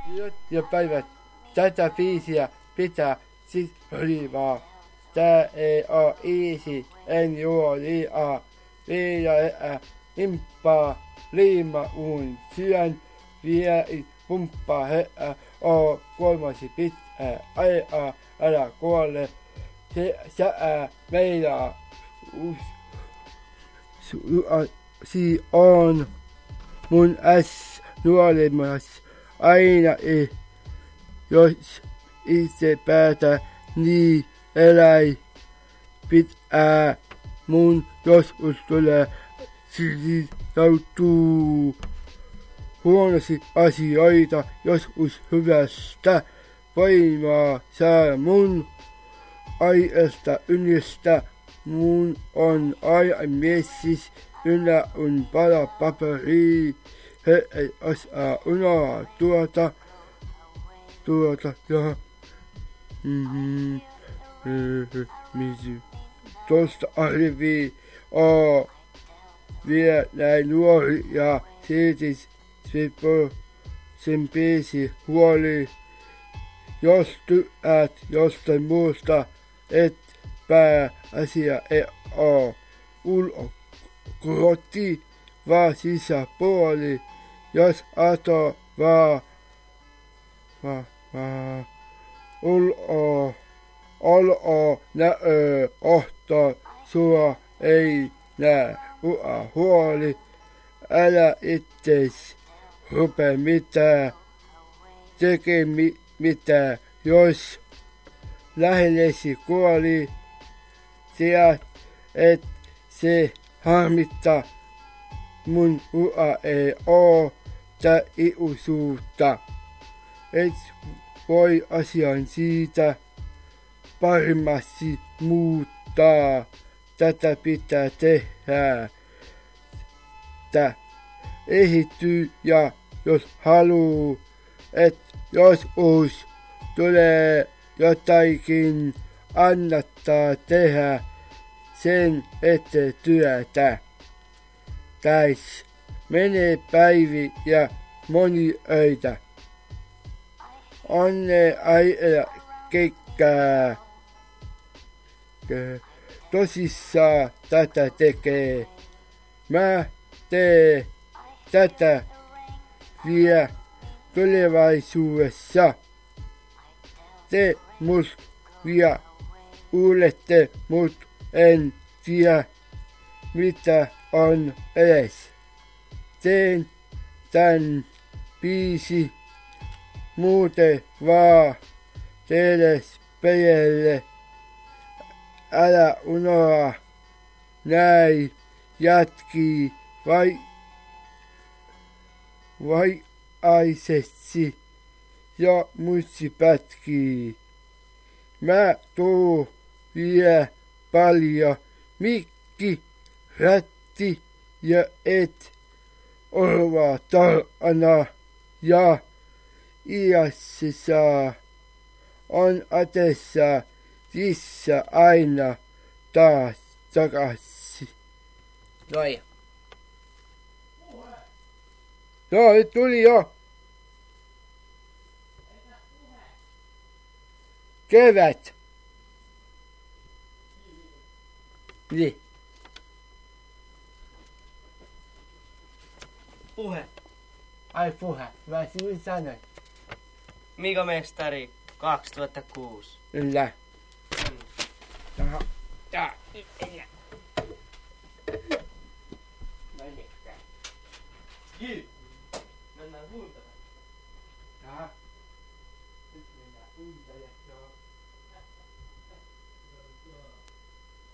Yöt ja päivät tätä biisiä pitää sit riivaa. Tää ei oo easy, en juo liiaa. Liiaa imppaa, liima uun syön. Vie pumppaa heää, oo kolmasi pitää ajaa, älä kuole. Se sää meillä si on mun nuolemas aina jos itse päätä niin eläi pitää mun joskus tulee siis joutuu huonosi asioita joskus hyvästä voimaa saa mun aiesta ylistä mun on aiemiesis yllä on pala paperi he ei osaa unoa tuota ja tosta arvii vie näin nuori ja siitis sen biisi huoli. Jos tykäät jostain muusta, et pääasia ei oo ulkoti, vaan sisäpuoli. Jos ato vaan olo näö ohto sua ei näe huoli. Älä itseis rupe mitään mitään, jos lähellesi kuoli, tiedät, et se harmittaa, mun ua ei oo tää iusuutta. Et voi asian siitä paremmasti muuttaa, tätä pitää tehdä. Tää ehittyy ja jos haluu, et joskus tulee jotakin annattaa tehdä sen eteen työtä. Täis menee päivi ja moni öitä. Onne aina kekkää. Tosissaan tätä tekee. Mä teen tätä vielä tulevaisuudessa. Te mut vielä kuulette, mut en tiedä mitä on edes. Teen tän biisi muuten vaan teille pejelle. Älä unoa näin jatkii aisessi ja mussi pätkii. Mä tuu vie paljon mikki, rätti ja et orva tarana ja iässä on atessa sissä aina taas takaisin. Noi. Joo, nyt tuli jo. Kevät. Niin. Puhe. Ai puhe. Mä sinun sanoin. Mika Mestari 2006. Kyllä. Jaha. Ja.